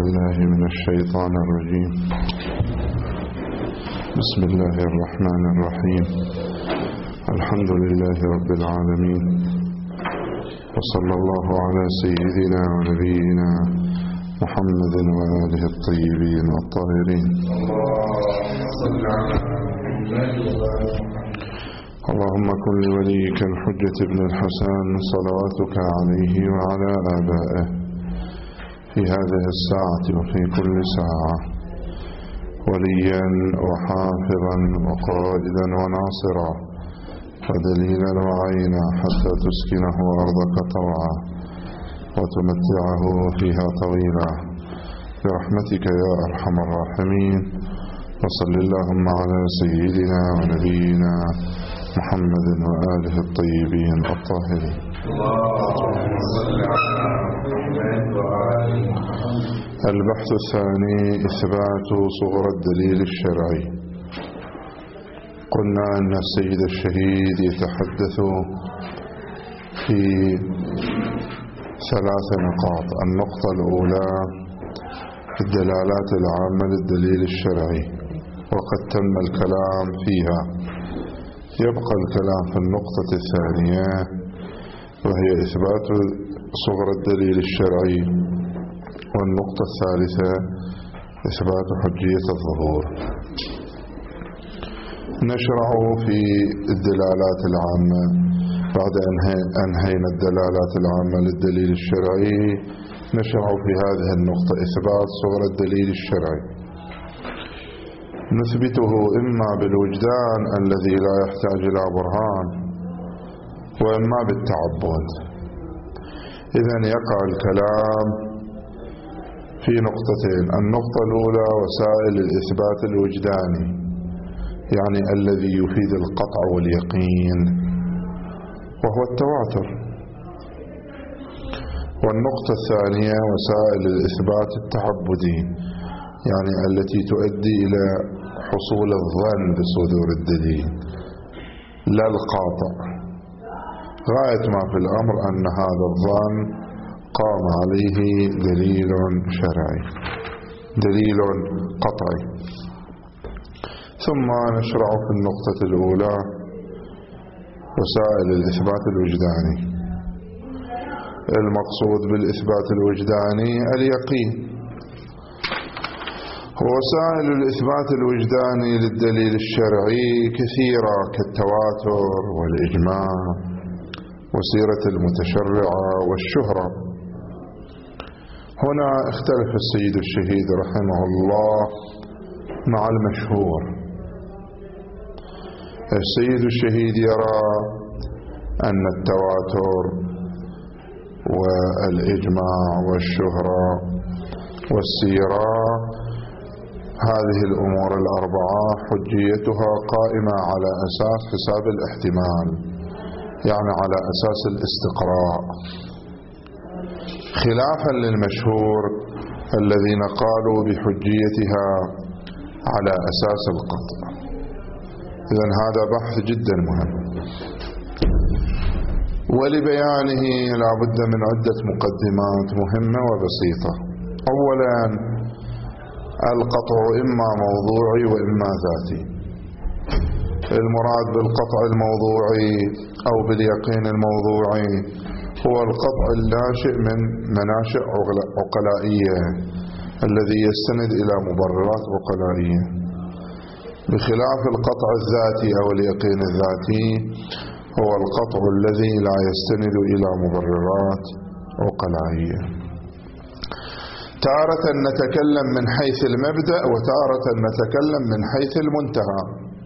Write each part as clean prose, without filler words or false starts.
بالله من الشيطان الرجيم. بسم الله الرحمن الرحيم. الحمد لله رب العالمين، وصلى الله على سيدنا ونبينا محمد وآله الطيبين الطاهرين. اللهم كن لوليك الحجة ابن الحسن صلواتك عليه وعلى آبائه في هذه الساعة وفي كل ساعة وليا وحافظا وقائدا وناصرا ودليلا وعينا حتى تسكنه أرضك طوعا وتمتعه فيها طويلا برحمتك يا أرحم الراحمين. وصل اللهم على سيدنا ونبينا محمد وآله الطيبين الطاهرين. البحث الثاني: إثبات صغر الدليل الشرعي. قلنا أن السيد الشهيد يتحدث في 3 نقاط. النقطة الأولى الدلالات العامة للدليل الشرعي، وقد تم الكلام فيها. يبقى الكلام في النقطة الثانية، وهي إثبات صغر الدليل الشرعي، والنقطة الثالثة إثبات حجية الظهور. نشرع في الدلالات العامة بعد أن أنهينا الدلالات العامة للدليل الشرعي. نشرع في هذه النقطة إثبات صغر الدليل الشرعي. نثبته إما بالوجدان الذي لا يحتاج إلى برهان، وإما بالتعبد. إذن يقع الكلام في نقطتين. النقطة الأولى وسائل الإثبات الوجداني، يعني الذي يفيد القطع واليقين، وهو التواتر. والنقطة الثانية وسائل الإثبات التعبدي، يعني التي تؤدي إلى حصول الظن بصدور الدليل لا القاطع. غاية ما في الأمر أن هذا الظن قام عليه دليل شرعي، دليل قطعي. ثم نشرع في النقطة الأولى وسائل الإثبات الوجداني. المقصود بالإثبات الوجداني اليقين. ووسائل الإثبات الوجداني للدليل الشرعي كثيرة، كالتواتر والإجماع وسيرة المتشرعة والشهرة. هنا اختلف السيد الشهيد رحمه الله مع المشهور. السيد الشهيد يرى أن التواتر والإجماع والشهرة والسيرة هذه الأمور الأربعة حجيتها قائمة على أساس حساب الاحتمال، يعني على أساس الاستقراء، خلافا للمشهور الذين قالوا بحجيتها على أساس القطع. إذن هذا بحث جدا مهم، ولبيانه لا بد من عدة مقدمات مهمة وبسيطة. أولا، القطع إما موضوعي وإما ذاتي. المراد بالقطع الموضوعي أو باليقين الموضوعي هو القطع الناشئ من مناشئ عقلائية، الذي يستند إلى مبررات عقلائية، بخلاف القطع الذاتي أو اليقين الذاتي هو القطع الذي لا يستند إلى مبررات عقلائية. تارة نتكلم من حيث المبدأ، وتارة نتكلم من حيث المنتهى.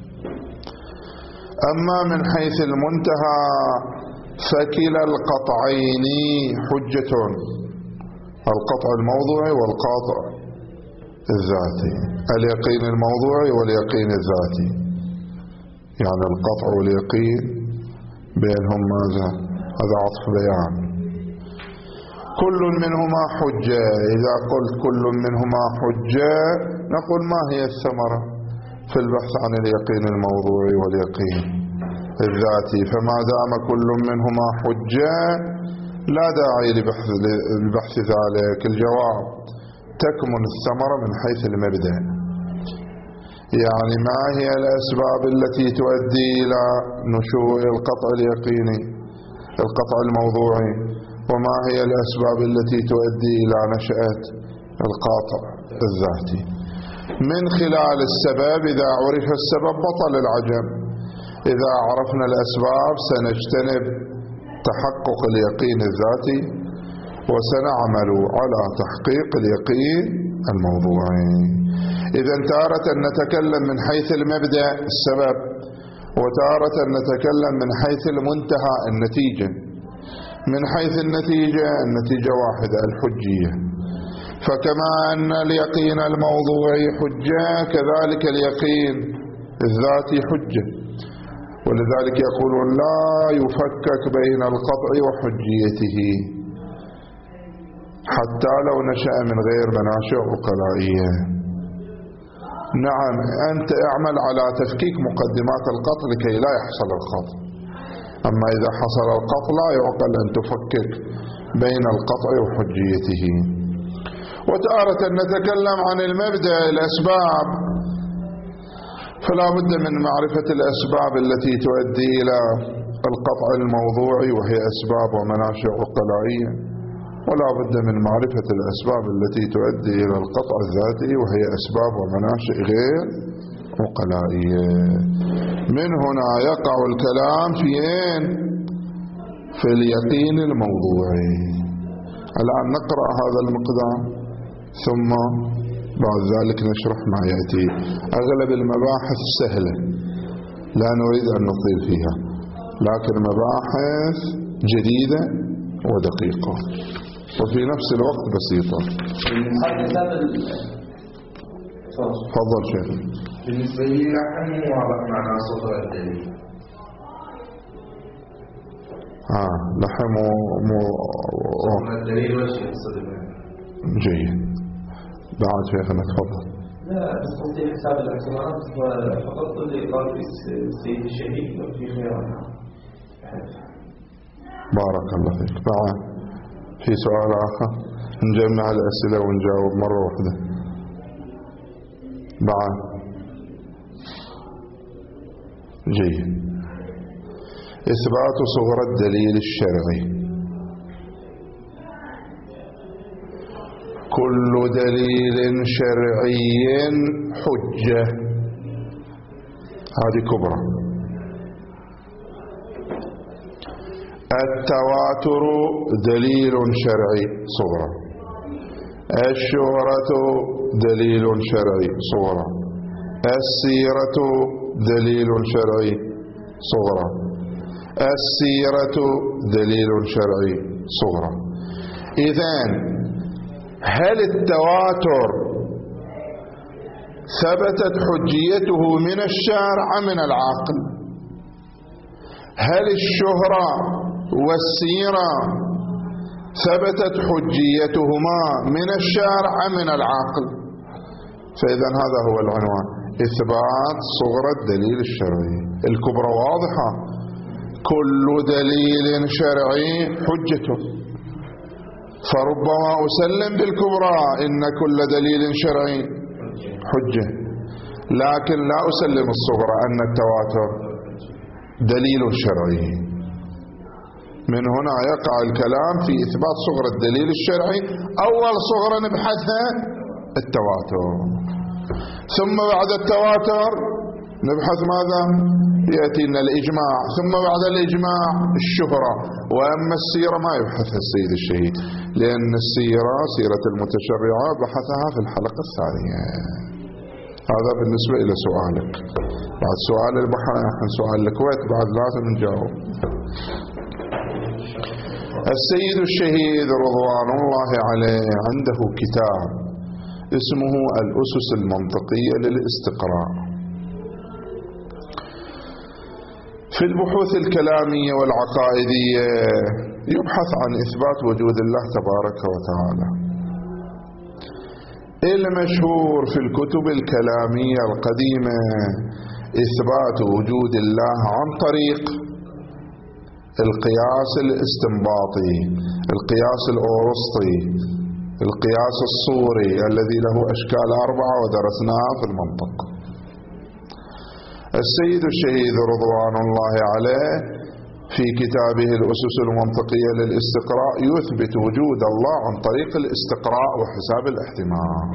أما من حيث المنتهى فكلا القطعين حجة، القطع الموضوعي والقطع الذاتي، اليقين الموضوعي واليقين الذاتي، يعني القطع واليقين بينهم ماذا؟ هذا عطف بيان. كل منهما حجة. إذا قلت كل منهما حجة نقول ما هي الثمرة في البحث عن اليقين الموضوعي واليقين الذاتي؟ فما دام كل منهما حجة لا داعي لبحث ذلك. الجواب تكمن الثمرة من حيث المبدأ. يعني ما هي الأسباب التي تؤدي إلى نشوء القطع اليقيني القطع الموضوعي، وما هي الأسباب التي تؤدي إلى نشأة القاطع الذاتي. من خلال السبب، إذا عرف السبب بطل العجب. إذا عرفنا الأسباب سنجتنب تحقق اليقين الذاتي وسنعمل على تحقيق اليقين الموضوعي. إذا تارة نتكلم من حيث المبدأ السبب، وتارة نتكلم من حيث المنتهى النتيجة. من حيث النتيجة واحدة، الحجية. فكما أن اليقين الموضوعي حجة، كذلك اليقين الذاتي حجة. ولذلك يقولون لا يفكك بين القطع وحجيته حتى لو نشأ من غير مناشئ عقلائية. نعم، أنت اعمل على تفكيك مقدمات القطع لكي لا يحصل القطع. أما إذا حصل القطع لا يعقل أن تفكك بين القطع وحجيته. وتارة نتكلم عن المبدأ الأسباب، فلا بد من معرفة الأسباب التي تؤدي إلى القطع الموضوعي، وهي أسباب ومناشئ عقلائية، ولا بد من معرفة الأسباب التي تؤدي إلى القطع الذاتي، وهي أسباب ومناشئ غير عقلائية. من هنا يقع الكلام في اليقين الموضوعي. الآن نقرأ هذا المقدار ثم بعد ذلك نشرح ما يأتي. أغلب المباحث سهلة لا نريد أن نطيل فيها، لكن مباحث جديدة ودقيقة وفي نفس الوقت بسيطة. تفضل شيخ. بالنسبة لي لحن واضح معنى صدر الدليل. لحم الدليل والشيء صدر. جيد. بعد شيخنا تفضل. لا أستطيع حساب الاعتماد فقط اللي قال في السيد الشهيد وفي غيرها. بارك الله فيك. بعد في سؤال آخر؟ نجمع الأسئلة ونجاوب مرة واحدة. بعد جيد. إثبات صغر الدليل الشرعي. كل دليل شرعي حجة، هذه كبرى. التواتر دليل شرعي صغرى. الشهرة دليل شرعي صغرى. السيرة دليل شرعي صغرى. السيرة دليل شرعي صغرى. إذن هل التواتر ثبتت حجيته من الشارع من العقل؟ هل الشهرة والسيرة ثبتت حجيتهما من الشارع من العقل؟ فإذا هذا هو العنوان، إثبات صغر الدليل الشرعي. الكبرى واضحة، كل دليل شرعي حجته، فربما أسلم بالكبرى إن كل دليل شرعي حجة، لكن لا أسلم الصغرى أن التواتر دليل شرعي. من هنا يقع الكلام في إثبات صغر الدليل الشرعي. أول صغرى نبحثها التواتر، ثم بعد التواتر نبحث ماذا؟ يأتينا الإجماع، ثم بعد الإجماع الشهرة. وأما السيرة ما يبحثها السيد الشهيد، لأن السيرة سيرة المتشرعة بحثها في الحلقة الثانية. هذا بالنسبة إلى سؤالك. بعد سؤال البحر نحن سؤال الكويت بعد لازم نجاوب. السيد الشهيد رضوان الله عليه عنده كتاب اسمه الأسس المنطقية للاستقراء. في البحوث الكلامية والعقائدية يبحث عن إثبات وجود الله تبارك وتعالى. المشهور في الكتب الكلامية القديمة إثبات وجود الله عن طريق القياس الاستنباطي، القياس الأورسطي، القياس الصوري الذي له أشكال 4 ودرسناها في المنطق. السيد الشهيد رضوان الله عليه في كتابه الأسس المنطقية للاستقراء يثبت وجود الله عن طريق الاستقراء وحساب الاحتمال.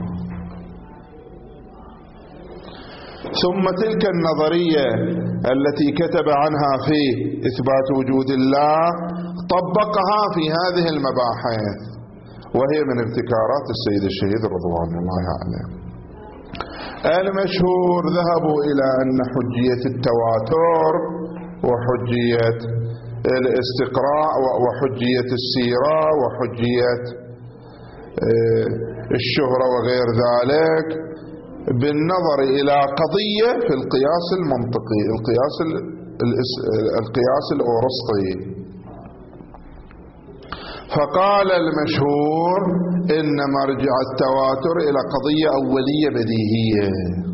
ثم تلك النظرية التي كتب عنها في إثبات وجود الله طبقها في هذه المباحث، وهي من ابتكارات السيد الشهيد رضوان الله عليه. المشهور ذهبوا إلى أن حجية التواتر وحجية الاستقراء وحجية السيرة وحجية الشهرة وغير ذلك بالنظر إلى قضية في القياس المنطقي، القياس الأورسطي. فقال المشهور إن مرجع التواتر إلى قضية أولية بديهية.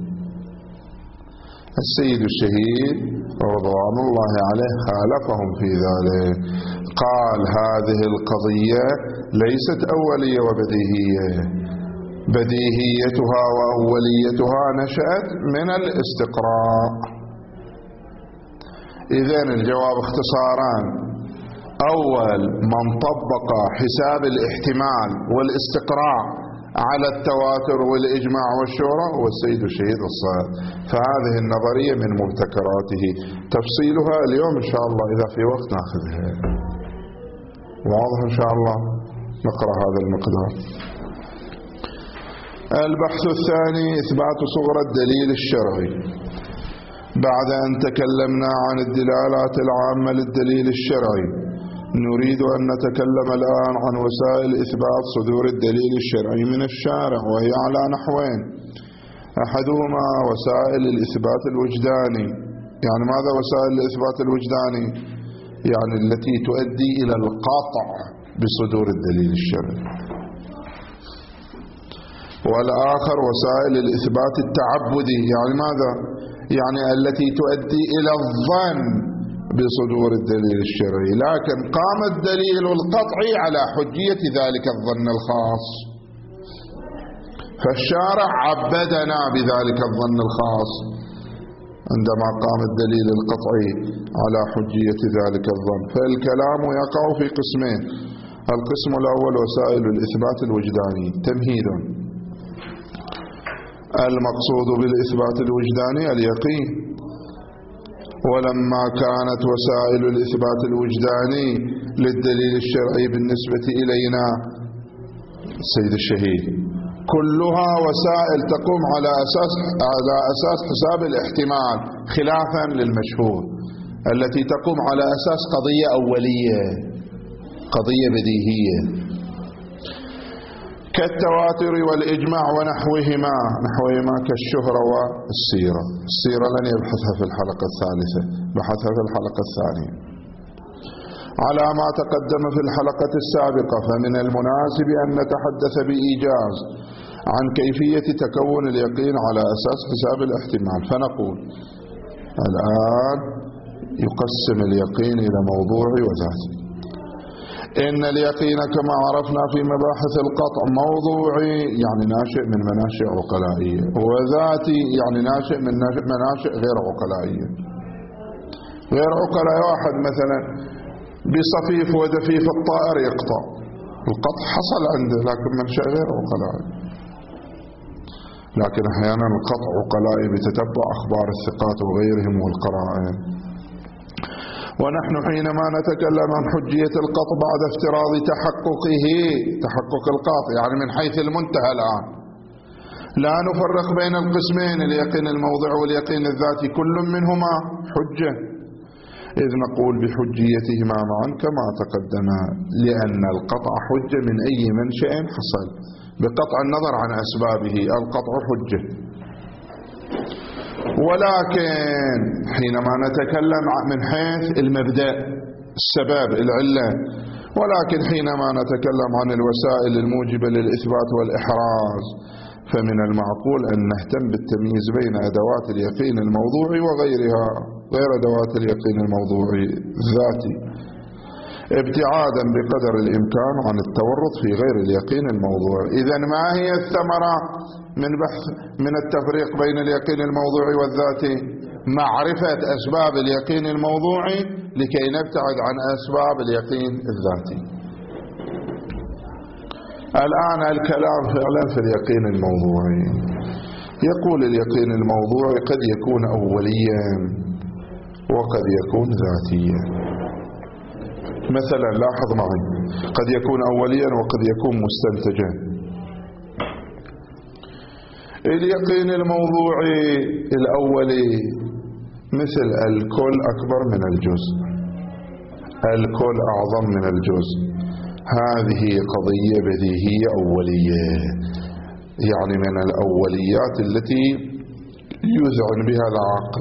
السيد الشهيد رضوان الله عليه خالفهم في ذلك، قال هذه القضية ليست أولية وبديهية، بديهيتها وأوليتها نشأت من الاستقراء. إذن الجواب اختصاران: أول من طبق حساب الاحتمال والاستقراء على التواتر والإجماع والشورى هو السيد الشهيد الصائغ. فهذه النظرية من مبتكراته، تفصيلها اليوم إن شاء الله إذا في وقت نأخذها. واضح إن شاء الله؟ نقرأ هذا المقدار. البحث الثاني: إثبات صغرى الدليل الشرعي. بعد أن تكلمنا عن الدلالات العامة للدليل الشرعي، نريد أن نتكلم الآن عن وسائل إثبات صدور الدليل الشرعي من الشارع، وهي على نحوين: أحدهما وسائل الإثبات الوجداني. يعني ماذا وسائل الإثبات الوجداني؟ يعني التي تؤدي إلى القطع بصدور الدليل الشرعي. والآخر وسائل الإثبات التعبدي. يعني ماذا؟ يعني التي تؤدي إلى الظن بصدور الدليل الشرعي، لكن قام الدليل القطعي على حجية ذلك الظن الخاص، فالشارع عبدنا بذلك الظن الخاص عندما قام الدليل القطعي على حجية ذلك الظن. فالكلام يقع في قسمين: القسم الأول وسائل الإثبات الوجداني. تمهيد: المقصود بالإثبات الوجداني اليقين. ولما كانت وسائل الإثبات الوجداني للدليل الشرعي بالنسبة إلينا السيد الشهيد كلها وسائل تقوم على أساس حساب الاحتمال، خلافا للمشهور التي تقوم على أساس قضية أولية، قضية بديهية، كالتواتر والإجماع ونحوهما كالشهرة والسيرة. السيرة لن يبحثها في الحلقة الثالثة، بحثها في الحلقة الثانية. على ما تقدم في الحلقة السابقة، فمن المناسب أن نتحدث بإيجاز عن كيفية تكون اليقين على أساس حساب الاحتمال. فنقول الآن يقسم اليقين إلى موضوعي وذاتي. إن اليقين كما عرفنا في مباحث القطع موضوعي، يعني ناشئ من مناشئ عقلائية، وذاتي يعني ناشئ من مناشئ غير عقلائية. غير عقلائي واحد مثلا بصفيف ودفيف الطائر يقطع، القطع حصل عنده لكن منشأ غير عقلائي. لكن أحيانا القطع عقلائي بتتبع أخبار الثقات وغيرهم والقرائن. ونحن حينما نتكلم عن حجية القطع بعد افتراض تحقق القاطع، يعني من حيث المنتهى الآن، لا نفرق بين القسمين اليقين الموضع واليقين الذاتي، كل منهما حجة، إذ نقول بحجيتهما معا كما تقدم، لأن القطع حجة من أي منشأ حصل بقطع النظر عن أسبابه، القطع حجة. ولكن حينما نتكلم من حيث المبدأ، السبب، العلة، ولكن حينما نتكلم عن الوسائل الموجبة للإثبات والإحراز، فمن المعقول أن نهتم بالتمييز بين أدوات اليقين الموضوعي وغيرها، غير أدوات اليقين الموضوعي الذاتي. ابتعادا بقدر الإمكان عن التورط في غير اليقين الموضوعي. إذن ما هي الثمرة من بحث من التفريق بين اليقين الموضوعي والذاتي؟ معرفة أسباب اليقين الموضوعي لكي نبتعد عن أسباب اليقين الذاتي. الآن الكلام فعلا في اليقين الموضوعي. يقول اليقين الموضوعي قد يكون أوليا وقد يكون ذاتيا. مثلا لاحظ معي، قد يكون أوليا وقد يكون مستنتجا. اليقين الموضوعي الأولي مثل الكل أكبر من الجزء، الكل أعظم من الجزء، هذه قضية بديهية أولية، يعني من الأوليات التي يذعن بها العقل،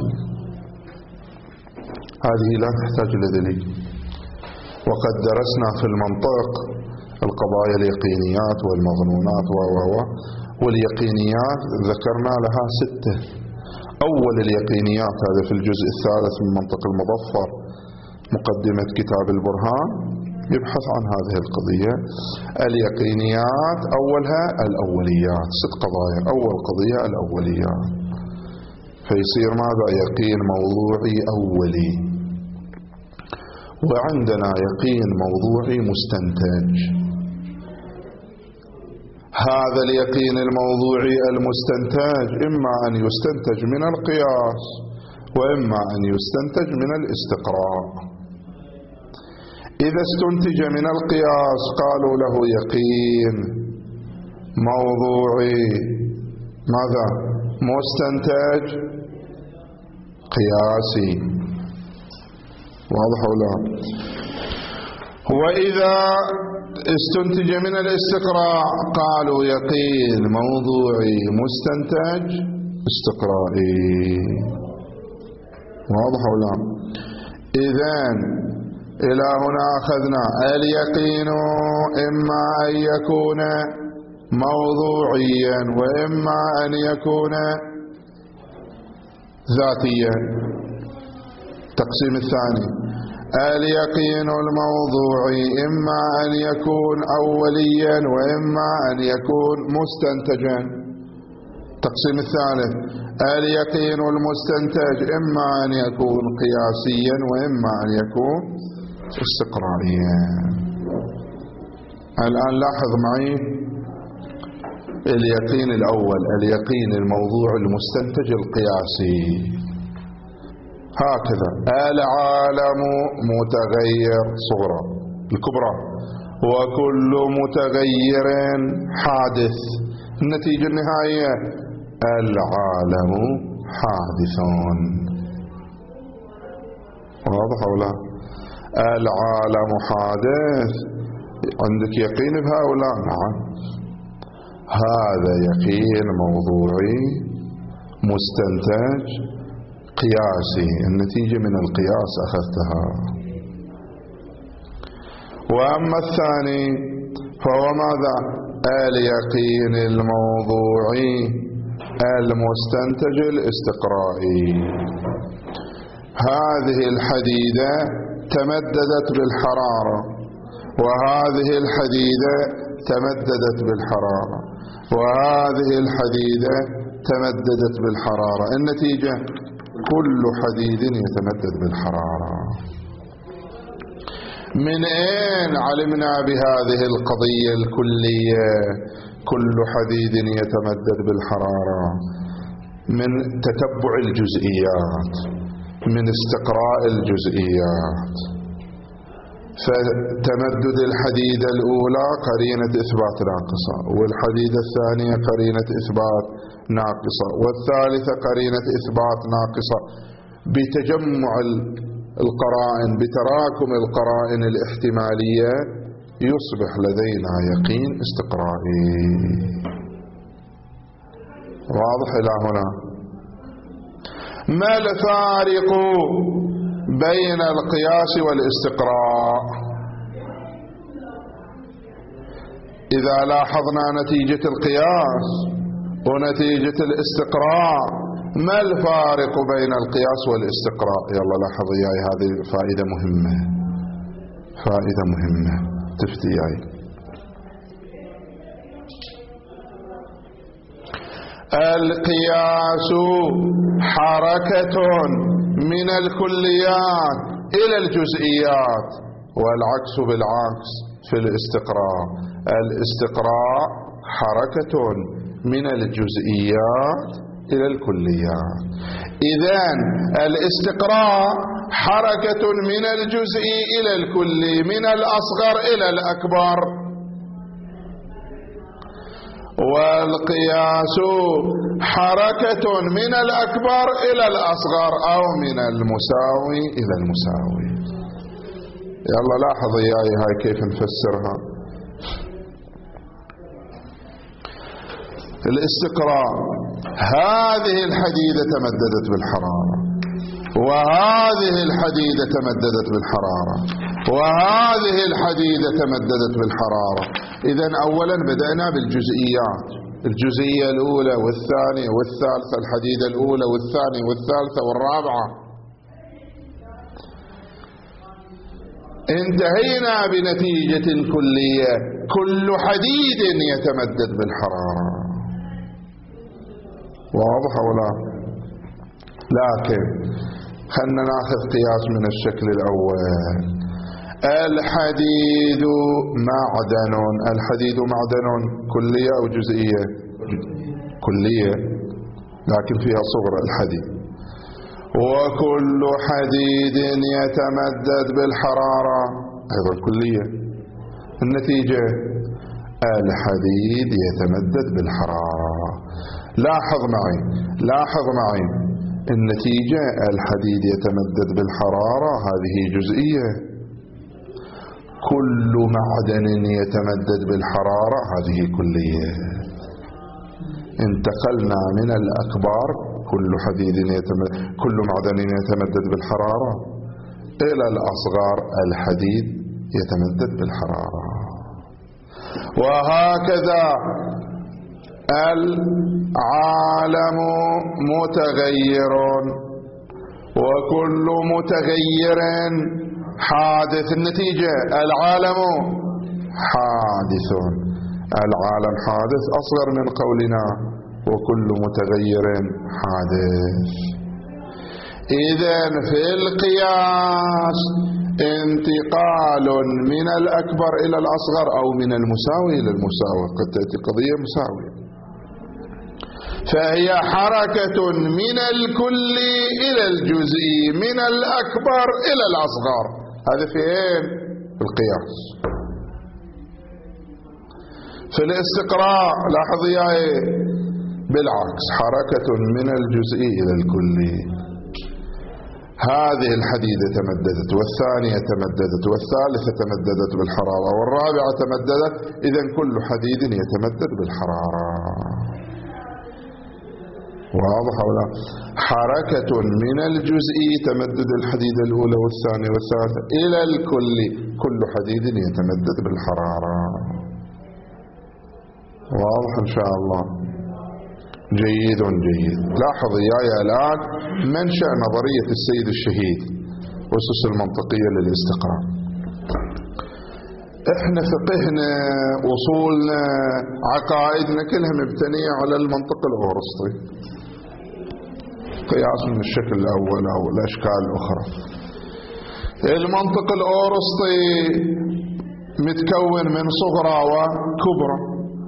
هذه لا تحتاج لدليل. وقد درسنا في المنطق القضايا اليقينيات والمظنونات واليقينيات ذكرنا لها 6. أول اليقينيات هذا في الجزء الثالث من منطق المظفر مقدمة كتاب البرهان يبحث عن هذه القضية. اليقينيات أولها الأوليات، 6 قضايا. أول قضية الأوليات، فيصير ماذا؟ يقين موضوعي أولي. وعندنا يقين موضوعي مستنتج. هذا اليقين الموضوعي المستنتج إما أن يستنتج من القياس وإما أن يستنتج من الاستقراء. إذا استنتج من القياس قالوا له يقين موضوعي ماذا؟ مستنتج قياسي. واضح ولا؟ وإذا استنتج من الاستقراء قالوا يقين موضوعي مستنتج استقرائي. واضح ولا؟ إذن إلى هنا أخذنا اليقين إما أن يكون موضوعيا وإما أن يكون ذاتيا. التقسيم الثاني اليقين الموضوعي إما أن يكون أوليا وإما أن يكون مستنتجا. التقسيم الثالث اليقين المستنتج إما أن يكون قياسيا وإما أن يكون استقراريا. الآن لاحظ معي اليقين الأول، اليقين الموضوع المستنتج القياسي، هكذا: العالم متغير صغرى الكبرى وكل متغير حادث. النتيجة النهائية العالم حادث. واضح ولا؟ العالم حادث. عندك يقين بهؤلاء؟ نعم. هذا يقين موضوعي مستنتج قياسي، النتيجة من القياس أخذتها. وأما الثاني فهو ماذا؟ اليقين الموضوعي المستنتج الاستقرائي. هذه الحديدة تمددت بالحرارة وهذه الحديدة تمددت بالحرارة وهذه الحديدة تمددت بالحرارة، النتيجة كل حديد يتمدد بالحرارة. من أين علمنا بهذه القضية الكلية كل حديد يتمدد بالحرارة؟ من تتبع الجزئيات، من استقراء الجزئيات. فتمدد الحديدة الأولى قرينة إثبات ناقصة، والحديدة الثانية قرينة إثبات ناقصة، والثالثة قرينة إثبات ناقصة. بتجمع القرائن، بتراكم القرائن الاحتمالية يصبح لدينا يقين استقرائي. واضح إلى هنا؟ ما الفارق بين القياس والاستقراء؟ إذا لاحظنا نتيجة القياس ونتيجة الاستقراء، ما الفارق بين القياس والاستقراء؟ يلا لاحظ ياي، هذه فائدة مهمة. فائدة مهمة تفتيعي. القياس حركة من الكليات إلى الجزئيات، والعكس بالعكس في الاستقراء. الاستقراء حركة من الجزئيات إلى الكليات. إذن الاستقراء حركة من الجزء إلى الكلي، من الأصغر إلى الأكبر. والقياس حركة من الأكبر إلى الأصغر أو من المساوي إلى المساوي. يلا لاحظ إياي هاي كيف نفسرها. الاستقراء، هذه الحديدة تمددت بالحرارة، وهذه الحديدة تمددت بالحرارة، وهذه الحديدة تمددت بالحرارة. إذن أولا بدأنا بالجزئيات، الجزئية الأولى والثانية والثالثة، الحديدة الأولى والثانية والثالثة والرابعة. انتهينا بنتيجة كلية، كل حديد يتمدد بالحرارة. واضح ولا؟ لكن خلنا ناخذ قياس من الشكل الأول. الحديد معدن، الحديد معدن كلية أو جزئية؟ كلية، لكن فيها صغر الحديد. وكل حديد يتمدد بالحرارة أيضا كلية. النتيجة الحديد يتمدد بالحرارة. لاحظ معي النتيجة الحديد يتمدد بالحرارة، هذه جزئية. كل معدن يتمدد بالحرارة، هذه كلية. انتقلنا من الأكبر كل معدن يتمدد بالحرارة إلى الأصغر الحديد يتمدد بالحرارة. وهكذا العالم متغير، وكل متغير حادث. النتيجة العالم حادث، العالم حادث أصغر من قولنا وكل متغير حادث. إذن في القياس انتقال من الأكبر إلى الأصغر أو من المساوي إلى المساوي، قد تأتي قضية مساوية. فهي حركة من الكل إلى الجزء، من الأكبر إلى الأصغر. هذا فين؟ في القياس. في الاستقراء لاحظ ياي بالعكس، حركة من الجزء إلى الكل. هذه الحديدة تمددت، والثانية تمددت، والثالثة تمددت بالحرارة، والرابعة تمددت. إذن كل حديد يتمدد بالحرارة. واضح ولا؟ حركة من الجزء تمدد الحديدة الأولى والثانية والثالثة إلى الكل، كل حديد يتمدد بالحرارة. واضح إن شاء الله؟ جيد. لاحظ ياي الآن منشأ نظرية السيد الشهيد، أسس المنطقية للاستقراء. احنا فقهنا، أصولنا، عقائدنا كلها مبتنية على المنطق الأورسطي، قياس من الشكل الأول أو الأشكال الأخرى. المنطق الأورسطي متكون من صغرى وكبرى.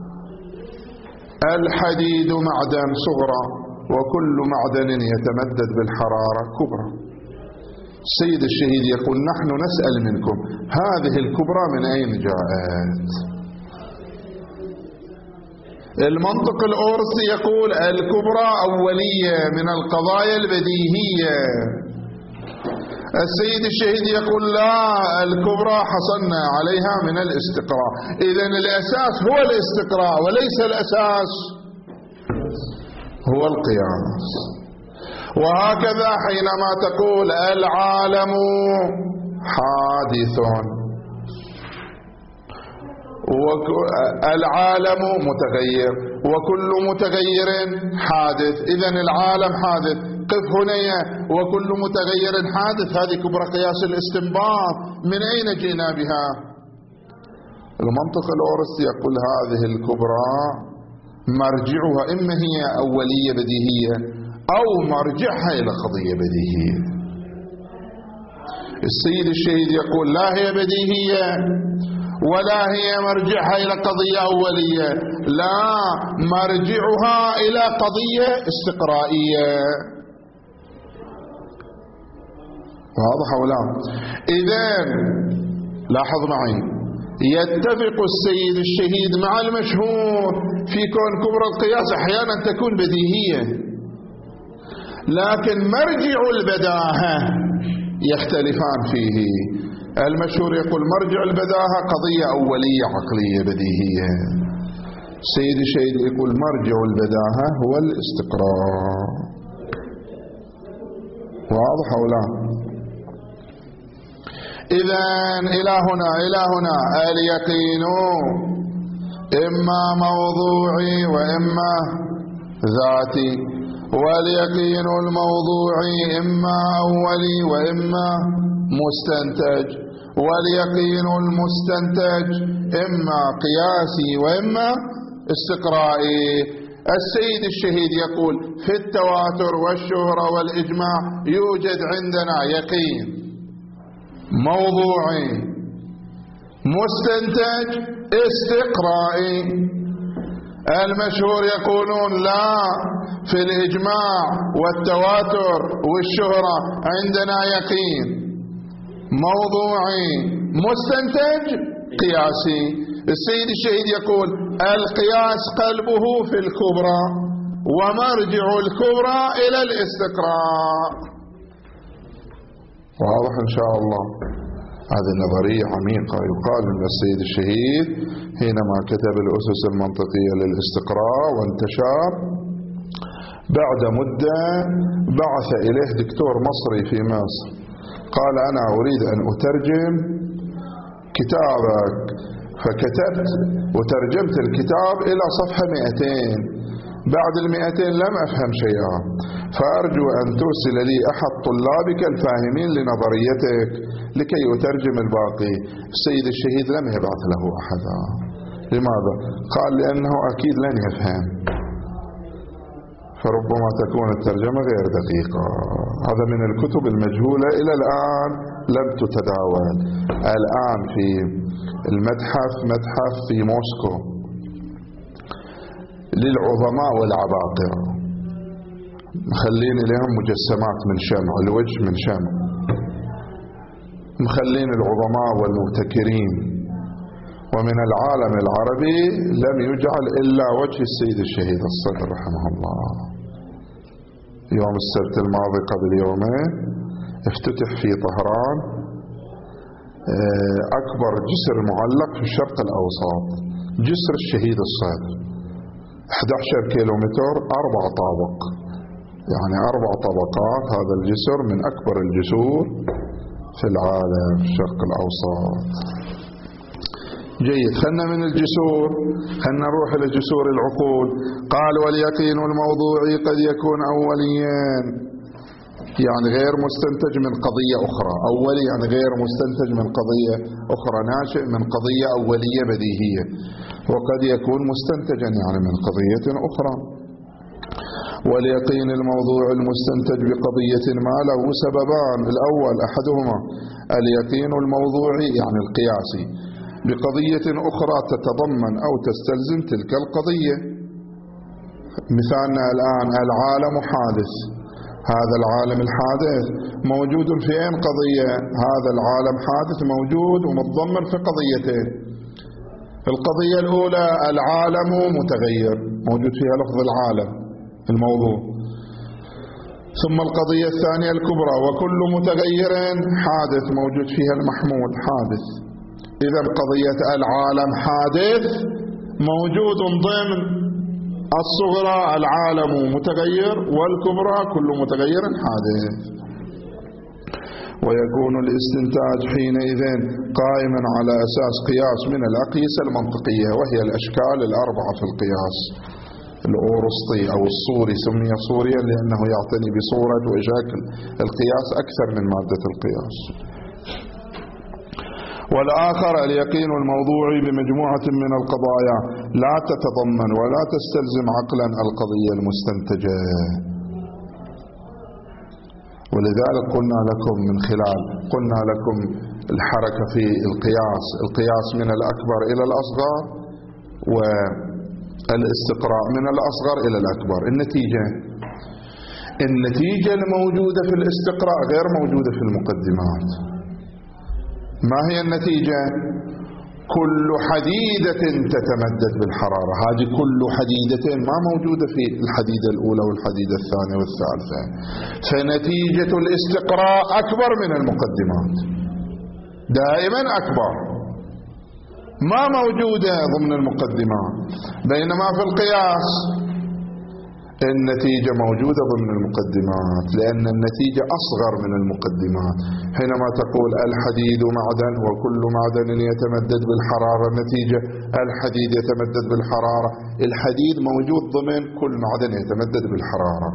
الحديد معدن صغرى، وكل معدن يتمدد بالحرارة كبرى. السيد الشهيد يقول نحن نسأل منكم هذه الكبرى من أين جاءت؟ المنطق الأورسطي يقول الكبرى أولية من القضايا البديهية. السيد الشهيد يقول لا، الكبرى حصلنا عليها من الاستقراء. إذن الأساس هو الاستقراء، وليس الأساس هو القياس. وهكذا حينما تقول العالم حادث، العالم متغير، وكل متغير حادث. إذن العالم حادث، قف هنا وكل متغير حادث، هذه كبرى قياس الاستنباط. من أين جئنا بها؟ المنطق الأورستي يقول هذه الكبرى مرجعها إما هي أولية بديهية أو مرجعها إلى قضية بديهية. السيد الشهيد يقول لا هي بديهية ولا هي مرجعها إلى قضية أولية، لا، مرجعها إلى قضية استقرائية. واضح ولا؟ إذن لاحظ معي، يتفق السيد الشهيد مع المشهور في كون كبرى القياس أحيانا تكون بديهية، لكن مرجع البداهة يختلفان فيه. المشهور يقول مرجع البداهة قضية أولية عقلية بديهية، السيد الشهيد يقول مرجع البداهة هو الاستقرار. واضح أو لا؟ إذن إلى هنا اليقين إما موضوعي وإما ذاتي، واليقين الموضوعي إما أولي وإما مستنتج، واليقين المستنتج إما قياسي وإما استقرائي. السيد الشهيد يقول في التواتر والشهرة والإجماع يوجد عندنا يقين موضوعي مستنتج استقرائي. المشهور يقولون لا، في الإجماع والتواتر والشهرة عندنا يقين موضوعي مستنتج قياسي. السيد الشهيد يقول القياس قلبه في الكبرى ومرجع الكبرى إلى الاستقراء. واضح إن شاء الله؟ هذه نظرية عميقة. يقال أن السيد الشهيد حينما كتب الأسس المنطقية للاستقراء وانتشار، بعد مدة بعث إليه دكتور مصري في مصر قال أنا أريد أن أترجم كتابك، فكتبت وترجمت الكتاب إلى صفحة 200، بعد 200 لم أفهم شيئا، فأرجو أن ترسل لي أحد طلابك الفاهمين لنظريتك لكي يترجم الباقي. السيد الشهيد لم يبعث له أحدا. لماذا؟ قال لأنه أكيد لن يفهم، فربما تكون الترجمة غير دقيقة. هذا من الكتب المجهولة إلى الآن لم تتداول. الآن في متحف في موسكو للعظماء والعباقرة، مخلين لهم مجسمات من شمع، الوجه من شمع، مخلين العظماء والمبتكرين، ومن العالم العربي لم يجعل إلا وجه السيد الشهيد الصدر رحمه الله. يوم السبت الماضي قبل يومين افتتح في طهران أكبر جسر معلق في الشرق الأوسط، جسر الشهيد الصدر، 11 كيلومتر، 4 طابق، يعني 4 طبقات. هذا الجسر من أكبر الجسور في العالم في الشرق الأوسط. جيد، خلنا من الجسور، خلنا نروح إلى جسور العقول. قال واليقين الموضوعي قد يكون أوليا، يعني غير مستنتج من قضية أخرى. أولي يعني غير مستنتج من قضية أخرى، ناشئ من قضية أولية بديهية، وقد يكون مستنتجا يعني من قضية أخرى. واليقين الموضوع المستنتج بقضية ما له سببان: الأول أحدهما اليقين الموضوعي يعني القياسي بقضية أخرى تتضمن أو تستلزم تلك القضية. مثالنا الآن العالم حادث، هذا العالم الحادث موجود في أين قضية؟ هذا العالم حادث موجود ومتضمن في قضيتين. القضية الأولى العالم متغير، موجود فيها لفظ العالم الموضوع. ثم القضية الثانية الكبرى وكل متغير حادث، موجود فيها المحمود حادث. إذا قضية العالم حادث موجود ضمن الصغرى العالم متغير، والكبرى كل متغير حادث. ويكون الاستنتاج حينئذ قائما على أساس قياس من الأقيسة المنطقية، وهي الأشكال 4 في القياس: الأورسطي أو الصوري سمي صوريا لأنه يعتني بصورة وشكل القياس أكثر من مادة القياس. والآخر اليقين الموضوعي بمجموعة من القضايا لا تتضمن ولا تستلزم عقلا القضية المستنتجة. ولذلك قلنا لكم الحركة في القياس من الأكبر إلى الأصغر، والاستقراء من الأصغر إلى الأكبر. النتيجة الموجودة في الاستقراء غير موجودة في المقدمات. ما هي النتيجة؟ كل حديدة تتمدد بالحرارة. هذه كل حديدة ما موجودة في الحديدة الأولى والحديدة الثانية والثالثة. فنتيجة الاستقراء أكبر من المقدمات، دائما أكبر، ما موجودة ضمن المقدمات. بينما في القياس النتيجة موجودة ضمن المقدمات، لأن النتيجة أصغر من المقدمات. حينما تقول الحديد معدن وكل معدن يتمدد بالحرارة، النتيجة الحديد يتمدد بالحرارة. الحديد موجود ضمن كل معدن يتمدد بالحرارة.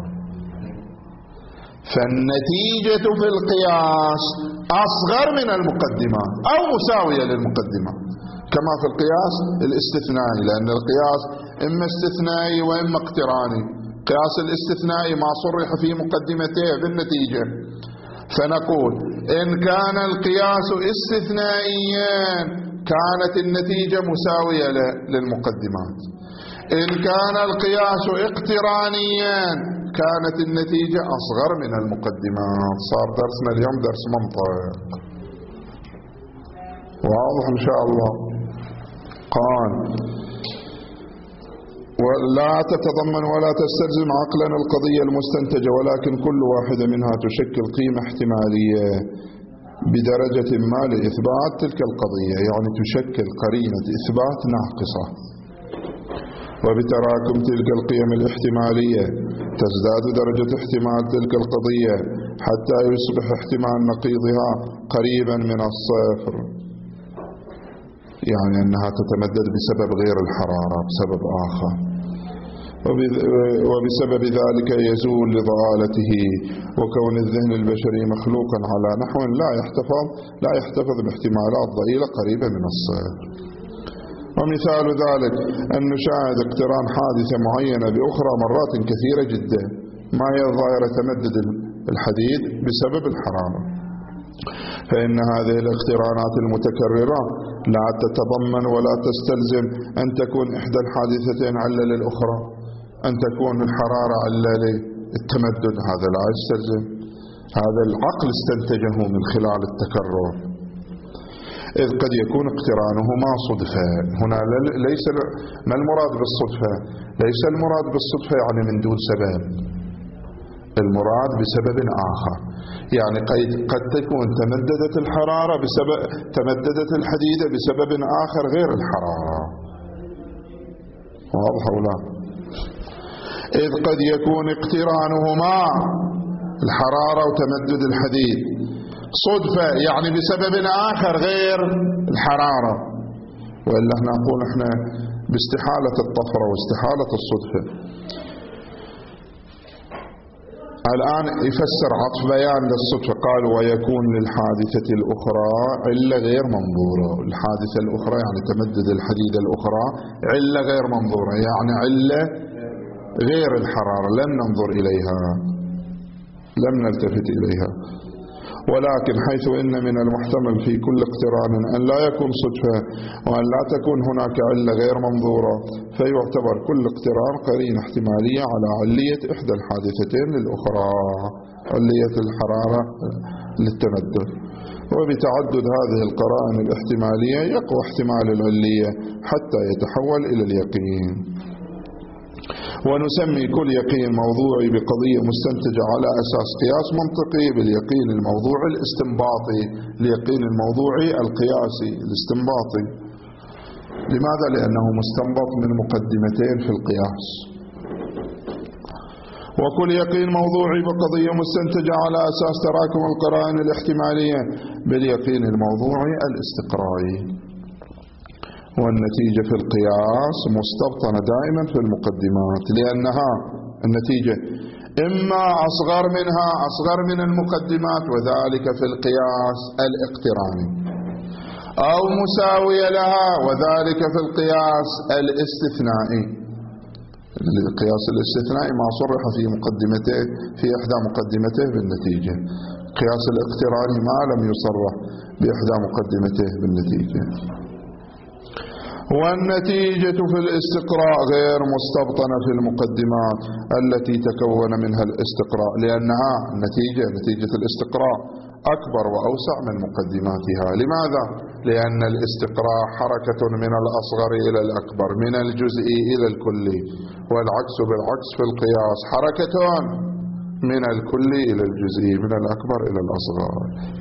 فالنتيجة في القياس أصغر من المقدمات أو مساوية للمقدمات، كما في القياس الاستثنائي، لأن القياس إما استثنائي وإما اقتراني. قياس الاستثنائي ما صرح في مقدمته بالنتيجة، فنقول إن كان القياس استثنائيا كانت النتيجة مساوية للمقدمات. إن كان القياس اقترانيا كانت النتيجة أصغر من المقدمات. صار درسنا اليوم درس منطق واضح إن شاء الله. قال ولا تتضمن ولا تستلزم عقلا القضية المستنتجة، ولكن كل واحدة منها تشكل قيمة احتمالية بدرجة ما لإثبات تلك القضية، يعني تشكل قرينة إثبات ناقصة. وبتراكم تلك القيم الاحتمالية تزداد درجة احتمال تلك القضية حتى يصبح احتمال نقيضها قريبا من الصفر، يعني أنها تتمدد بسبب غير الحرارة، بسبب آخر، وبسبب ذلك يزول لضلالته وكون الذهن البشري مخلوقا على نحو لا يحتفظ باحتمالات ضئيلة قريبة من الصفر. ومثال ذلك أن نشاهد اقتران حادثة معينة بأخرى مرات كثيرة جدا، ما هي ظاهرة تمدد الحديد بسبب الحرارة. فإن هذه الاقترانات المتكررة لا تتضمن ولا تستلزم أن تكون إحدى الحادثتين علة للأخرى، أن تكون الحرارة علة للتمدد، هذا لا يستلزم. هذا العقل استنتجه من خلال التكرر، إذ قد يكون اقترانهما صدفة. هنا ليس ما المراد بالصدفة؟ ليس المراد بالصدفة يعني من دون سبب، المراد بسبب آخر. يعني قد تكون تمددت الحرارة تمددت الحديدة بسبب آخر غير الحرارة. واضح ولا؟ إذ قد يكون اقترانهما الحرارة وتمدد الحديد صدفة، يعني بسبب آخر غير الحرارة، وإلا نقول احنا باستحالة الطفرة واستحالة الصدفة. الآن يفسر عطف بيان للصدفة، قال ويكون للحادثة الأخرى علة غير منظورة. الحادثة الأخرى يعني تمدد الحديدة الأخرى علة غير منظورة، يعني علة غير الحرارة لم ننظر إليها، لم نلتفت إليها. ولكن حيث إن من المحتمل في كل اقتران أن لا يكون صدفة وأن لا تكون هناك علة غير منظورة، فيعتبر كل اقتران قرينة احتمالية على علية إحدى الحادثتين للأخرى، علية الحرارة للتمدد. وبتعدد هذه القرائن الاحتمالية يقوى احتمال العلية حتى يتحول إلى اليقين. ونسمي كل يقين موضوعي بقضية مستنتجة على أساس قياس منطقي باليقين الموضوعي الاستنباطي، اليقين الموضوعي القياسي الاستنباطي. لماذا؟ لأنه مستنبط من مقدمتين في القياس. وكل يقين موضوعي بقضية مستنتجة على أساس تراكم القرائن الاحتمالية باليقين الموضوعي الاستقرائي. والنتيجة في القياس مستبطنة دائما في المقدمات، لأنها النتيجة إما أصغر من المقدمات، وذلك في القياس الاقتراني، أو مساوية لها، وذلك في القياس الاستثنائي. القياس الاستثنائي ما صرح في مقدمته في إحدى مقدمته بالنتيجة، القياس الاقتراني ما لم يصرح بإحدى مقدمته بالنتيجة. والنتيجة في الاستقراء غير مستبطنة في المقدمات التي تكون منها الاستقراء، لأنها نتيجة الاستقراء أكبر وأوسع من مقدماتها. لماذا؟ لأن الاستقراء حركة من الأصغر إلى الأكبر، من الجزئي إلى الكلي، والعكس بالعكس في القياس، حركة من الكلي إلى الجزئي، من الأكبر إلى الأصغر.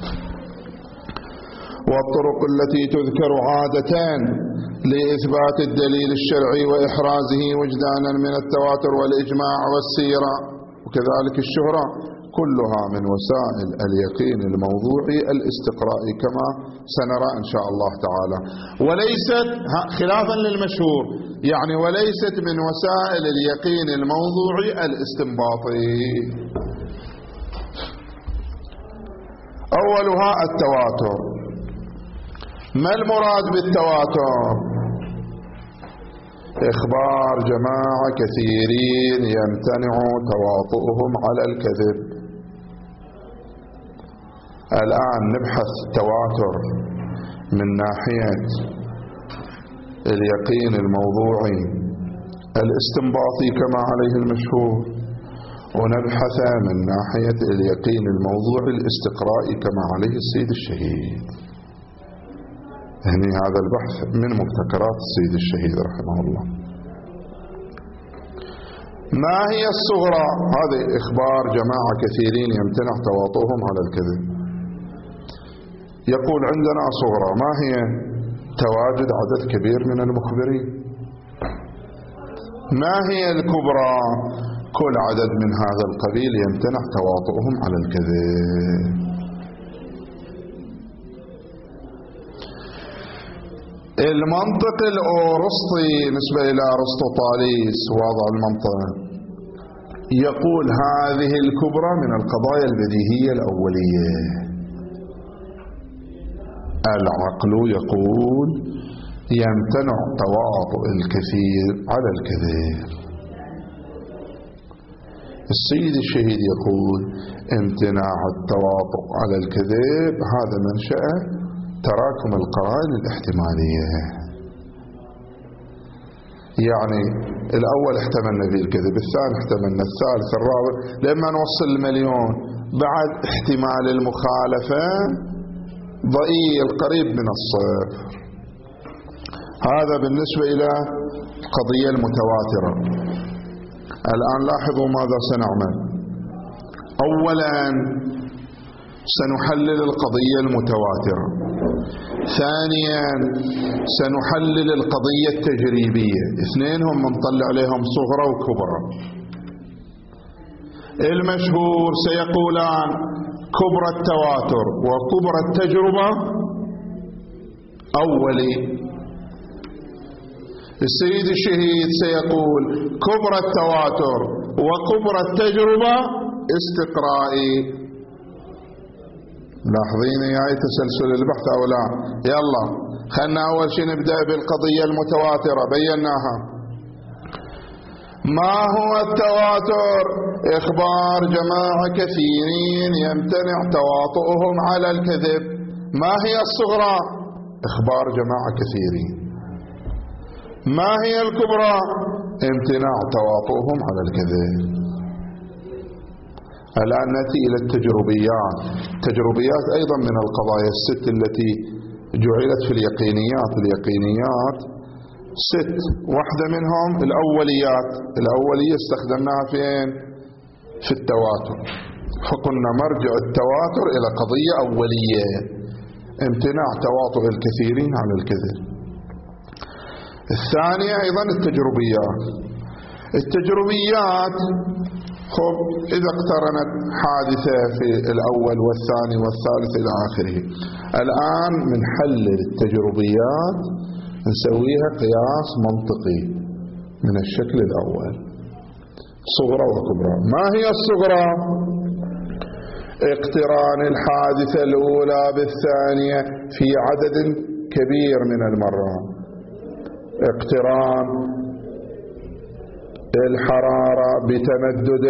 والطرق التي تذكر عادة لإثبات الدليل الشرعي وإحرازه وجدانا من التواتر والإجماع والسيرة وكذلك الشهرة، كلها من وسائل اليقين الموضوعي الاستقرائي كما سنرى إن شاء الله تعالى، وليست خلافا للمشهور، يعني وليست من وسائل اليقين الموضوعي الاستنباطي. أولها التواتر. ما المراد بالتواتر؟ إخبار جماعة كثيرين يمتنع تواطؤهم على الكذب. الآن نبحث التواتر من ناحية اليقين الموضوعي الاستنباطي كما عليه المشهور، ونبحث من ناحية اليقين الموضوعي الاستقرائي كما عليه السيد الشهيد. هذا البحث من مبتكرات السيد الشهيد رحمه الله. ما هي الصغرى؟ هذا إخبار جماعة كثيرين يمتنع تواطؤهم على الكذب. يقول عندنا صغرى، ما هي؟ تواجد عدد كبير من المخبرين. ما هي الكبرى؟ كل عدد من هذا القبيل يمتنع تواطؤهم على الكذب. المنطق الأورسطي نسبة إلى أرسطوطاليس وضع المنطق يقول هذه الكبرى من القضايا البديهية الأولية. العقل يقول يمتنع تواطؤ الكثير على الكذب. السيد الشهيد يقول امتناع التواطؤ على الكذب هذا منشأ تراكم القرائن الاحتمالية. يعني الأول احتملنا به الكذب، الثاني احتملنا، الثالث، الرابع، لما نوصل المليون. بعد احتمال المخالفة ضئيل قريب من الصفر. هذا بالنسبة إلى القضية المتواترة. الآن لاحظوا ماذا سنعمل. أولا سنحلل القضية المتواترة. ثانيا سنحلل القضية التجريبية. اثنينهم نطلع عليهم صغرى وكبرى. المشهور سيقولان كبرى التواتر وكبرى التجربة أولي. السيد الشهيد سيقول كبرى التواتر وكبرى التجربة استقرائي. لاحظين يا تسلسل البحث أو لا؟ يلا خلنا أول شيء نبدأ بالقضية المتواترة، بيناها. ما هو التواتر؟ إخبار جماعة كثيرين يمتنع تواطؤهم على الكذب. ما هي الصغرى؟ إخبار جماعة كثيرين. ما هي الكبرى؟ امتناع تواطؤهم على الكذب. الآن نأتي إلى التجربيات. التجربيات أيضا من القضايا الست التي جعلت في اليقينيات. اليقينيات ست، واحدة منهم الأوليات. الأولية استخدمناها فين؟ في التواتر، فقلنا مرجع التواتر إلى قضية أولية، امتناع تواطؤ الكثيرين على الكذب. الثانية أيضا التجربيات. التجربيات خب إذا اقترنت حادثة في الأول والثاني والثالث إلى آخره. الآن من حل التجربيات نسويها قياس منطقي من الشكل الأول، صغرى وكبرى. ما هي الصغرى؟ اقتران الحادثة الأولى بالثانية في عدد كبير من المرات، اقتران الحرارة بتمدد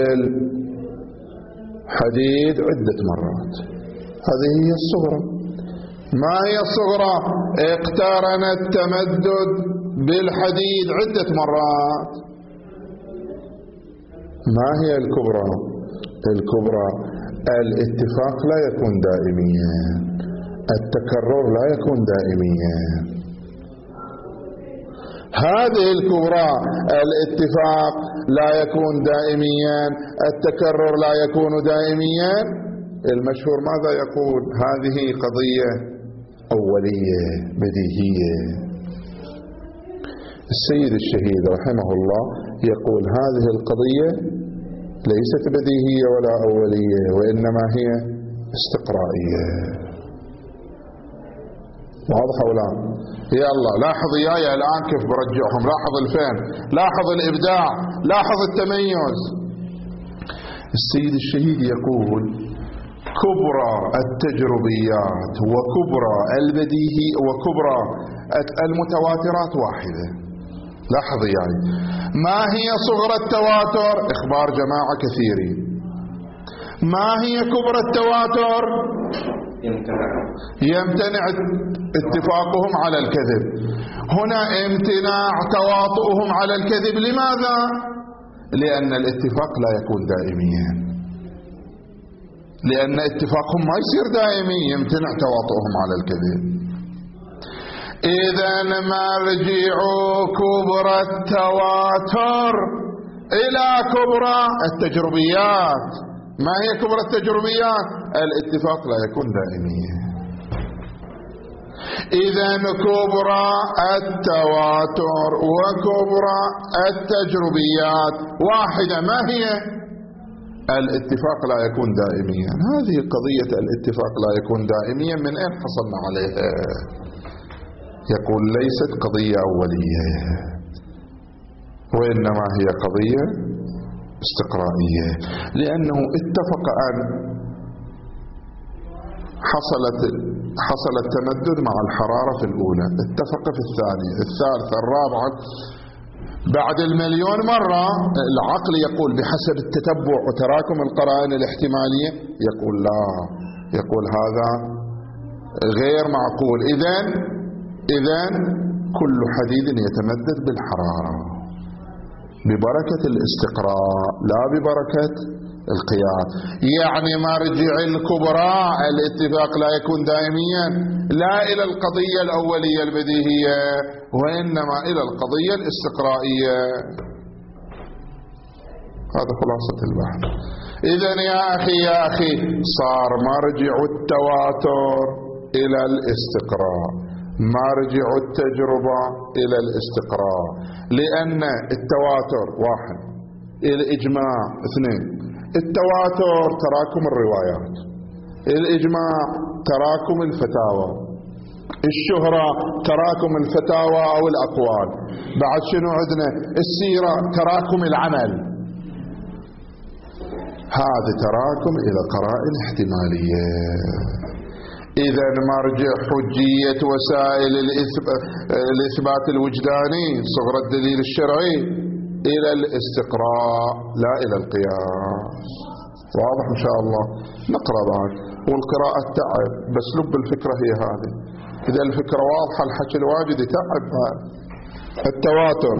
الحديد عدة مرات، هذه هي الصغرى. ما هي الصغرى؟ اقترن التمدد بالحديد عدة مرات. ما هي الكبرى؟ الكبرى الاتفاق لا يكون دائميا، التكرر لا يكون دائميا. هذه الكبرى الاتفاق لا يكون دائميا، التكرر لا يكون دائميا. المشهور ماذا يقول؟ هذه قضية أولية بديهية. السيد الشهيد رحمه الله يقول هذه القضية ليست بديهية ولا أولية، وإنما هي استقرائية. واضح ولا؟ يلا لاحظ إياي الآن كيف برجعهم، لاحظ الفهم، لاحظ الإبداع، لاحظ التميز. السيد الشهيد يقول كبرى التجربيات وكبرى البديهي وكبرى المتواترات واحدة. لاحظ يعني ما هي صغرى التواتر؟ إخبار جماعة كثيرين. ما هي كبرى التواتر؟ يمتنع اتفاقهم على الكذب. هنا امتناع تواطؤهم على الكذب. لماذا؟ لأن الاتفاق لا يكون دائميا، لأن اتفاقهم ما يصير دائمي، يمتنع تواطؤهم على الكذب. إذن مرجع كبرى التواتر إلى كبرى التجربيات. ما هي كبرى التجربيات؟ الاتفاق لا يكون دائميا. إذن كبرى التواتر وكبرى التجربيات واحدة. ما هي؟ الاتفاق لا يكون دائميا. هذه قضية الاتفاق لا يكون دائميا من أين حصلنا عليها؟ يقول ليست قضية أولية، وإنما هي قضية استقرائية، لأنه اتفق أن حصل التمدد مع الحرارة في الأولى، اتفق في الثانية، الثالثة، الرابعة، بعد المليون مرة. العقل يقول بحسب التتبع وتراكم القرائن الاحتمالية، يقول لا، يقول هذا غير معقول. إذن كل حديد يتمدد بالحرارة ببركة الاستقراء لا ببركة القياس. يعني مرجع الكبرى الاتفاق لا يكون دائميا لا إلى القضية الأولية البديهية، وإنما إلى القضية الاستقرائية. هذا خلاصة البحث. إذن يا أخي صار مرجع التواتر إلى الاستقراء، مرجع التجربة إلى الاستقراء، لأن التواتر واحد، الإجماع اثنين. التواتر تراكم الروايات، الإجماع تراكم الفتاوى، الشهرة تراكم الفتاوى أو الأقوال. بعد شنو عندنا؟ السيرة تراكم العمل. هذا تراكم إلى قرائن احتمالية. إذا مرجع حجية وسائل الإثبات الوجداني صغر الدليل الشرعي إلى الاستقراء لا إلى القياس. واضح إن شاء الله؟ نقرأ بعد، والقراءة تعب، بس لب الفكرة هي هذه. إذا الفكرة واضحة الحكي الواجد تعب. التواتر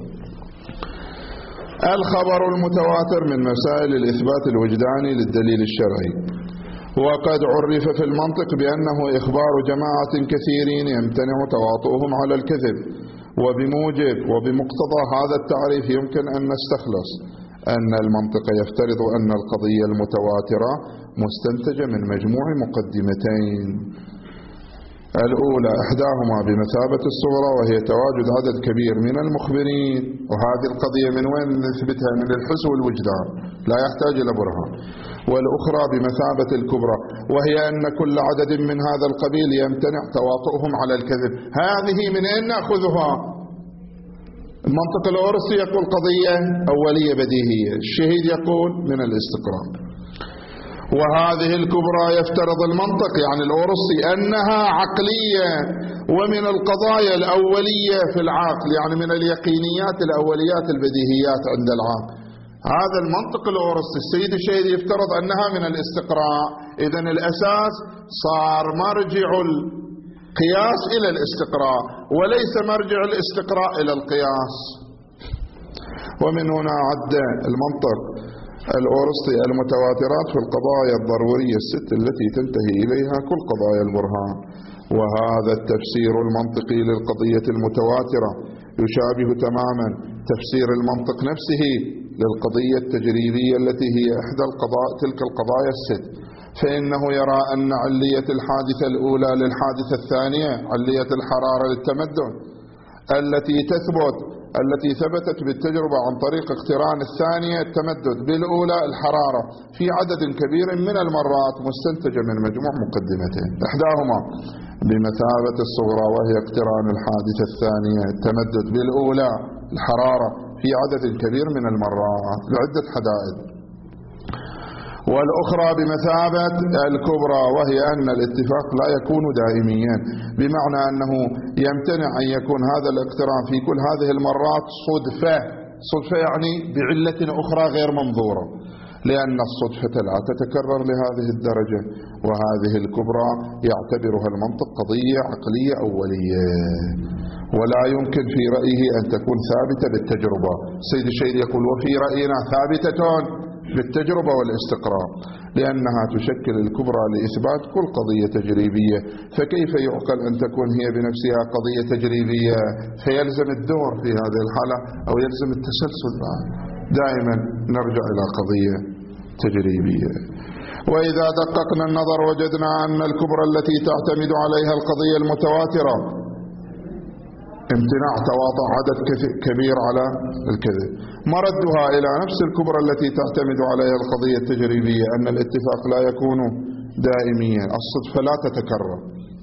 الخبر المتواتر من مسائل الإثبات الوجداني للدليل الشرعي، وقد عرف في المنطق بأنه إخبار جماعة كثيرين يمتنع تواطؤهم على الكذب. وبموجب وبمقتضى هذا التعريف يمكن أن نستخلص أن المنطق يفترض أن القضية المتواترة مستنتجة من مجموع مقدمتين. الأولى إحداهما بمثابة الصغرى، وهي تواجد عدد كبير من المخبرين. وهذه القضية من وين نثبتها؟ من الحس والوجدان، لا يحتاج إلى برهان. والأخرى بمثابة الكبرى، وهي أن كل عدد من هذا القبيل يمتنع تواطؤهم على الكذب. هذه من أين نأخذها؟ المنطق الأورسطي يقول قضية أولية بديهية، الشهيد يقول من الاستقراء. وهذه الكبرى يفترض المنطق يعني الأورسطي أنها عقلية، ومن القضايا الأولية في العقل يعني من اليقينيات الأوليات البديهيات عند العقل. هذا المنطق الأورسطي السيد الشهيد يفترض أنها من الاستقراء. إذن الأساس صار مرجع القياس إلى الاستقراء وليس مرجع الاستقراء إلى القياس. ومن هنا عد المنطق الأورسطي المتواترات في القضايا الضرورية الست التي تنتهي إليها كل قضايا البرهان. وهذا التفسير المنطقي للقضية المتواترة يشابه تماما تفسير المنطق نفسه للقضية التجريبية التي هي إحدى تلك القضايا الست. فإنه يرى أن علية الحادثة الأولى للحادثة الثانية، علية الحرارة للتمدد التي ثبتت بالتجربة عن طريق اقتران الثانية التمدد بالأولى الحرارة في عدد كبير من المرات مستنتجة من مجموع مقدمتين، إحداهما بمثابة الصغرى وهي اقتران الحادثة الثانية التمدد بالأولى الحرارة في عدد كبير من المرات لعدة حدائد، والأخرى بمثابة الكبرى وهي أن الاتفاق لا يكون دائميا، بمعنى أنه يمتنع أن يكون هذا الاقتران في كل هذه المرات صدفة يعني بعلة أخرى غير منظورة، لأن الصدفة لا تتكرر لهذه الدرجة. وهذه الكبرى يعتبرها المنطق قضية عقلية أولية ولا يمكن في رأيه أن تكون ثابتة بالتجربة. السيد الشهيد يقول وفي رأينا ثابتة بالتجربة والاستقراء، لأنها تشكل الكبرى لإثبات كل قضية تجريبية، فكيف يعقل أن تكون هي بنفسها قضية تجريبية؟ فيلزم الدور في هذه الحالة أو يلزم التسلسل دائما نرجع إلى قضية تجريبية. وإذا دققنا النظر وجدنا أن الكبرى التي تعتمد عليها القضية المتواترة امتناع تواطؤ عدد كبير على الكذب، مردها إلى نفس الكبرى التي تعتمد عليها القضية التجريبية، أن الاتفاق لا يكون دائميا، الصدفة لا تتكرر،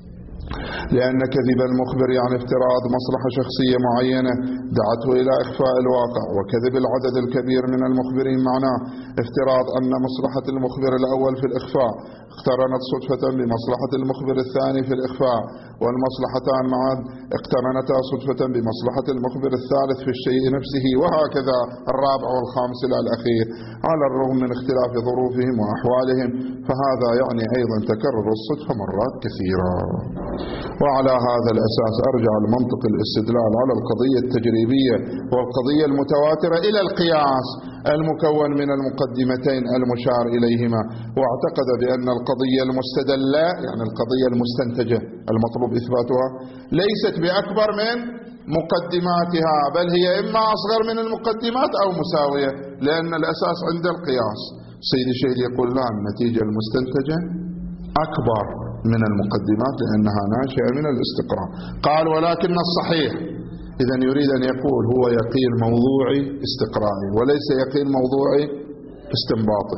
لأن كذب المخبر يعني افتراض مصلحة شخصية معينة دعته إلى إخفاء الواقع، وكذب العدد الكبير من المخبرين معناه افتراض أن مصلحة المخبر الأول في الإخفاء اقترنت صدفة بمصلحة المخبر الثاني في الإخفاء، والمصلحتان معا اقترنتا صدفة بمصلحة المخبر الثالث في الشيء نفسه، وهكذا الرابع والخامس إلى الأخير، على الرغم من اختلاف ظروفهم وأحوالهم. فهذا يعني أيضا تكرر الصدفة مرات كثيرة. وعلى هذا الأساس أرجع المنطق الاستدلال على القضية التجريبية والقضية المتواترة إلى القياس المكون من المقدمتين المشار إليهما، واعتقد بأن القضية المستدلة يعني القضية المستنتجة المطلوب إثباتها ليست بأكبر من مقدماتها، بل هي إما أصغر من المقدمات أو مساوية، لأن الأساس عند القياس. سيد الشهيد يقول لا، النتيجة المستنتجة أكبر من المقدمات لأنها ناشئة من الاستقراء. قال ولكن الصحيح، إذن يريد أن يقول هو يقين موضوعي استقرائي وليس يقين موضوعي استنباطي.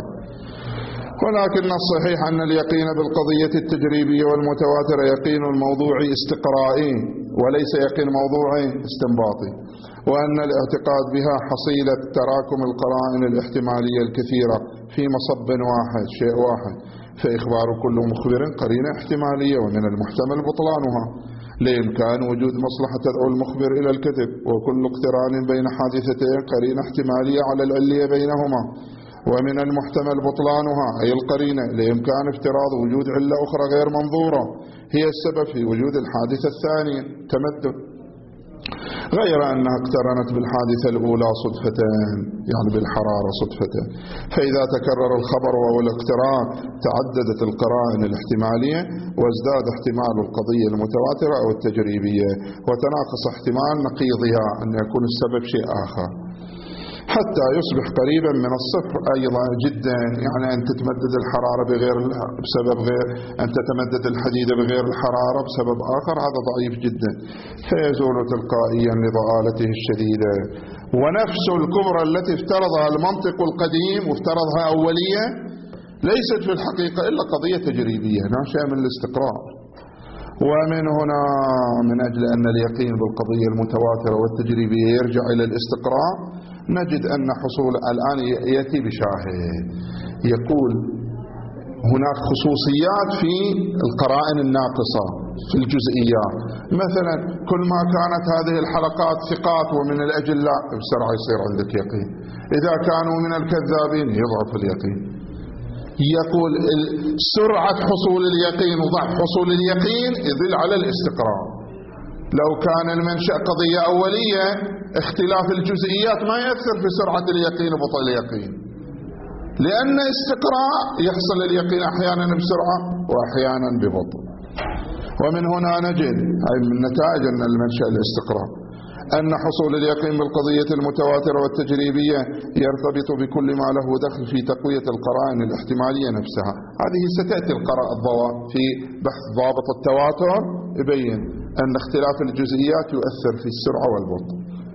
ولكن الصحيح أن اليقين بالقضية التجريبية والمتواترة يقين الموضوعي استقرائي وليس يقين موضوعي استنباطي، وأن الاعتقاد بها حصيلة تراكم القرائن الاحتمالية الكثيرة في مصب واحد، شيء واحد، فإخبار كل مخبر قرينة احتمالية ومن المحتمل بطلانها، لإمكان وجود مصلحة تدعو المخبر إلى الكذب، وكل اقتران بين حادثتين قرينة احتمالية على العلية بينهما، ومن المحتمل بطلانها أي القرينة لإمكان افتراض وجود علة أخرى غير منظورة هي السبب في وجود الحادثة الثانية تمدد، غير أنها اقترنت بالحادثة الأولى صدفتين يعني بالحرارة صدفتين. فإذا تكرر الخبر أو الاقتران تعددت القرائن الاحتمالية وازداد احتمال القضية المتواترة أو التجريبية، وتناقص احتمال نقيضها أن يكون السبب شيء آخر، حتى يصبح قريبا من الصفر أيضا جدا. يعني أن تتمدد الحرارة بسبب غير أن تتمدد الحديدة بغير الحرارة بسبب آخر، هذا ضعيف جدا، فيزول تلقائيا لضآلته الشديدة. ونفس الكبرى التي افترضها المنطق القديم وافترضها أولية ليست في الحقيقة إلا قضية تجريبية ناشئة من الاستقراء. ومن هنا من أجل أن اليقين بالقضية المتواترة والتجريبية يرجع إلى الاستقراء، نجد أن حصول الآن يأتي بشاهد يقول هناك خصوصيات في القرائن الناقصة في الجزئيات. مثلا كل ما كانت هذه الحلقات ثقات ومن الأجلاء بسرعة يصير عندك يقين، إذا كانوا من الكذابين يضعف اليقين. يقول سرعة حصول اليقين وضعف حصول اليقين يدل على الاستقراء. لو كان المنشأ قضية أولية اختلاف الجزئيات ما يأثر في سرعة اليقين وبطء اليقين، لأن استقراء يحصل اليقين أحيانا بسرعة وأحيانا ببطء. ومن هنا نجد أي من نتائج أن المنشأ الاستقراء أن حصول اليقين بالقضية المتواترة والتجريبية يرتبط بكل ما له دخل في تقوية القرائن الاحتمالية نفسها. هذه ستأتي في بحث ضابط التواتر يبين أن اختلاف الجزئيات يؤثر في السرعة والبطء.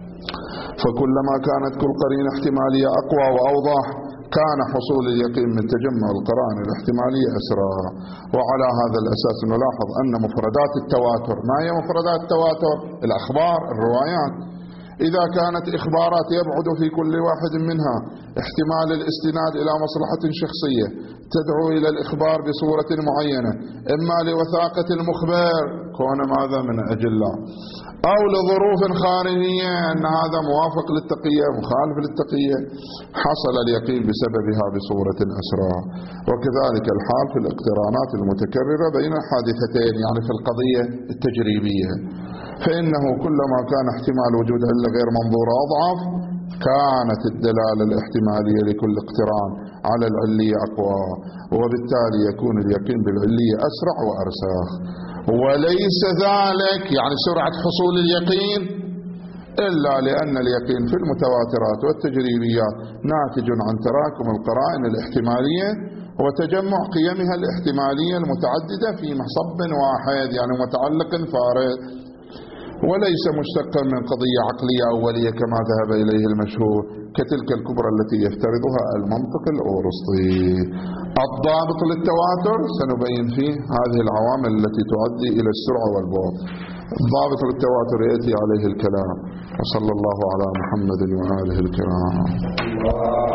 فكلما كانت كل قرينة احتمالية أقوى وأوضح كان حصول اليقين من تجمع القرائن الاحتمالية أسرع. وعلى هذا الأساس نلاحظ أن مفردات التواتر، ما هي مفردات التواتر؟ الأخبار، الروايات. إذا كانت إخبارات يبعد في كل واحد منها احتمال الاستناد إلى مصلحة شخصية تدعو إلى الإخبار بصورة معينة، إما لوثاقة المخبر كون ماذا من أجله، أو لظروف خارجية أن هذا موافق للتقية مخالف للتقية، حصل اليقين بسببها بصورة أسرع. وكذلك الحال في الاقترانات المتكررة بين الحادثتين، يعني في القضية التجريبية، فإنه كلما كان احتمال وجود علة غير منظورة أضعف كانت الدلالة الاحتمالية لكل اقتران على العلية أقوى، وبالتالي يكون اليقين بالعلية أسرع وأرسخ. وليس ذلك يعني سرعة حصول اليقين إلا لأن اليقين في المتواترات والتجريبيات ناتج عن تراكم القرائن الاحتمالية وتجمع قيمها الاحتمالية المتعددة في مصب واحد، يعني متعلق فارغ، وليس مشتقا من قضية عقلية أولية كما ذهب إليه المشهور كتلك الكبرى التي يفترضها المنطق الأورسطي. الضابط للتواتر سنبين فيه هذه العوامل التي تؤدي إلى السرعة والبعد. الضابط للتواتر يأتي عليه الكلام. وصلى الله على محمد وآله الكرام.